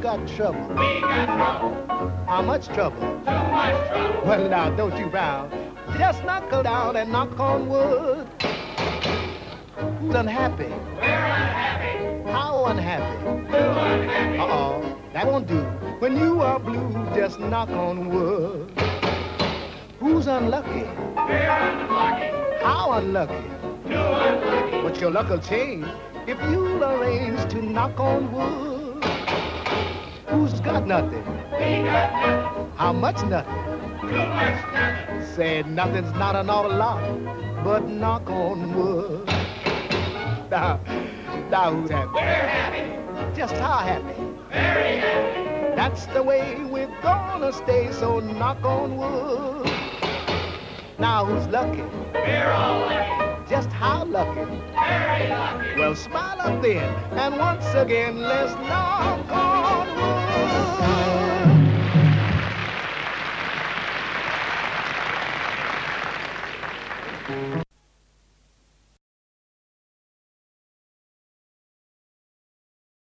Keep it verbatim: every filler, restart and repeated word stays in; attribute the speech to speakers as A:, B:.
A: got trouble.
B: We got trouble.
A: How much trouble?
B: Too much trouble.
A: Well, now, don't you frown. Just knuckle down and knock on wood. Who's unhappy?
B: We're unhappy.
A: How unhappy?
B: Too unhappy.
A: Uh-oh, that won't do. When you are blue, just knock on wood. Who's unlucky?
B: We're unlucky.
A: How unlucky?
B: Too unlucky.
A: But your luck will change if you'll arrange to knock on wood. Who's got nothing?
B: We got nothing.
A: How much nothing?
B: Too much nothing.
A: Said nothing's not an awful lot, but knock on wood. Now, now who's happy?
B: We're happy.
A: Just how happy?
B: Very happy.
A: That's the way we're gonna stay, so knock on wood. Now who's lucky?
B: We're all lucky.
A: Just how lucky?
B: Very lucky.
A: Well, smile up then, and once again, let's knock on wood.